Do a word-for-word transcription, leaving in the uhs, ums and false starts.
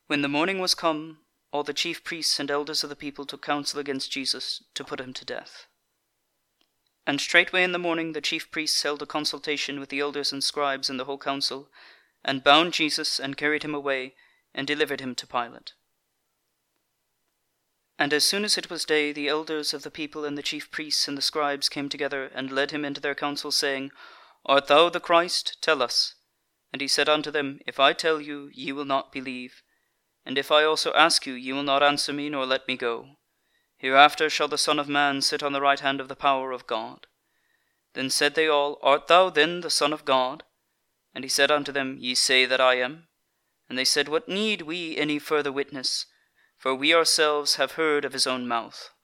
When the morning was come, all the chief priests and elders of the people took counsel against Jesus, to put him to death. And straightway in the morning the chief priests held a consultation with the elders and scribes and the whole council, and bound Jesus, and carried him away, and delivered him to Pilate. And as soon as it was day, the elders of the people and the chief priests and the scribes came together, and led him into their council, saying, Art thou the Christ? Tell us. And he said unto them, If I tell you, ye will not believe. And if I also ask you, ye will not answer me, nor let me go. Hereafter shall the Son of Man sit on the right hand of the power of God. Then said they all, Art thou then the Son of God? And he said unto them, Ye say that I am. And they said, What need we any further witness? For we ourselves have heard of his own mouth.